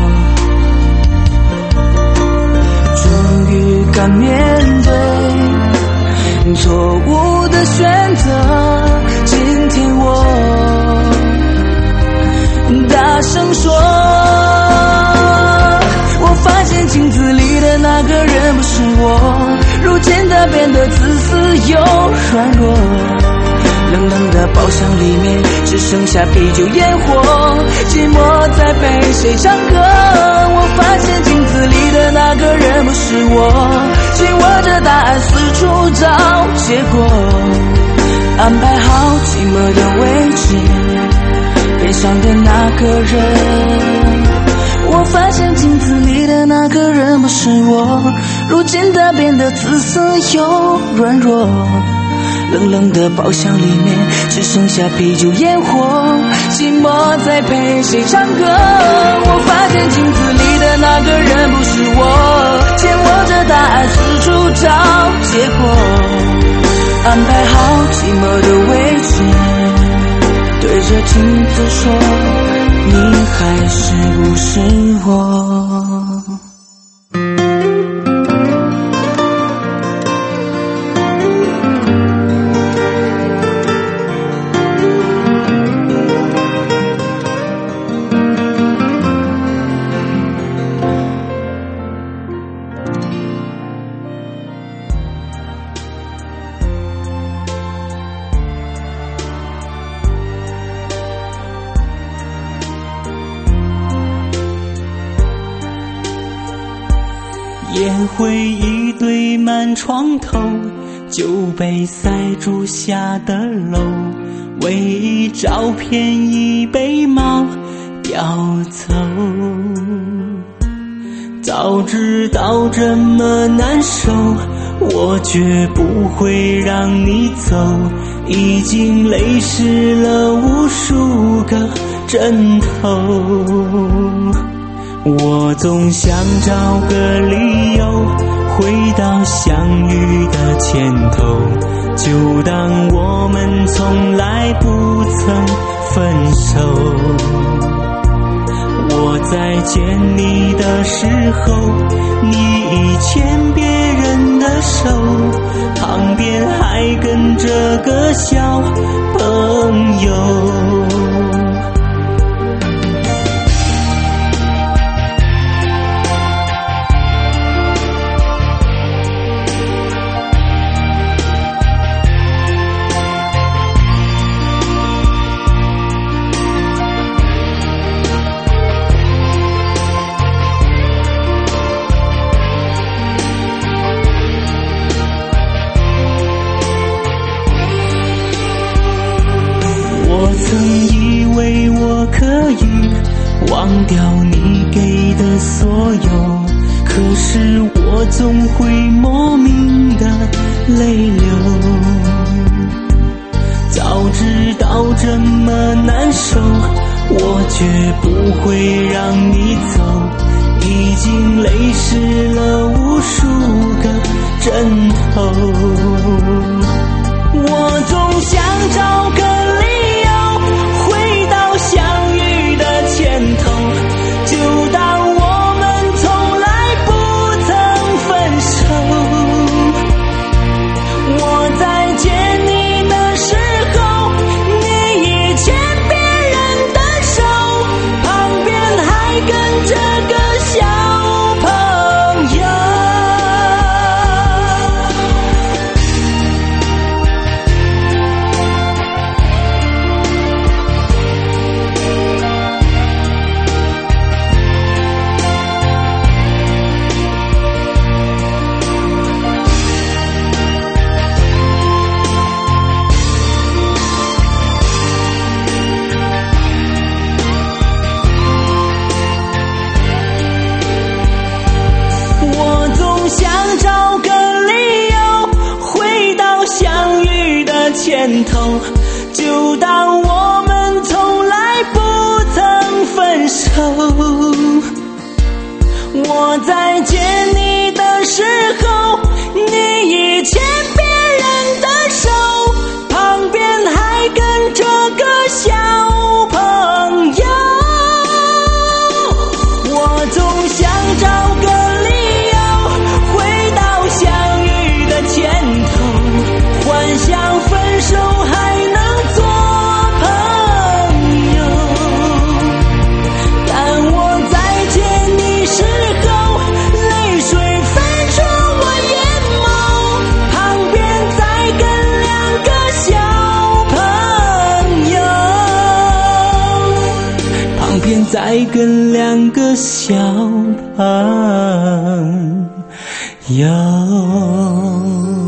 终于敢面对错误的选择，今天我大声说，我发现镜子里的那个人不是我，如今他变得自私又软弱，冷冷的包厢里面只剩下啤酒烟火，寂寞在陪谁唱歌，我发现镜子里的那个人不是我，紧握着答案四处找结果，安排好寂寞的位置，悲伤的那个人，我发现镜子里的那个人不是我，如今他变得自私又软弱，冷冷的包厢里面只剩下啤酒烟火，寂寞在陪谁唱歌，我发现镜子里的那个人不是我，紧握着答案四处找结果，安排好寂寞的位置，对着镜子说，你还是不是我？ 也会一堆满床头，就被塞住下的楼，唯一照片已被猫叼走。早知道这么难受，我绝不会让你走，已经泪湿了无数个枕头。我总想找个理由回到相遇的前头，就当我们从来不曾分手。我在见你的时候，你已牵别人的手，旁边还跟着个小朋友。可以忘掉你给的所有，可是我总会莫名的泪流。早知道这么难受，我绝不会让你走，已经泪湿了无数个枕头。我总想找个理由回到相遇的前头，就当我们从来不曾分手。我在见你的时候，你已牵别人的手，旁边还跟着个小朋友。前头，就当我们从来不曾分手。我在见你的时候，你已牵别人的手，旁边还跟着个小朋友。我总想找个理由回到相遇的前头，幻想分手还能做朋友，但我在见你时候，泪水分出我眼眸，旁边再跟两个小朋友，旁边再跟两个小朋友。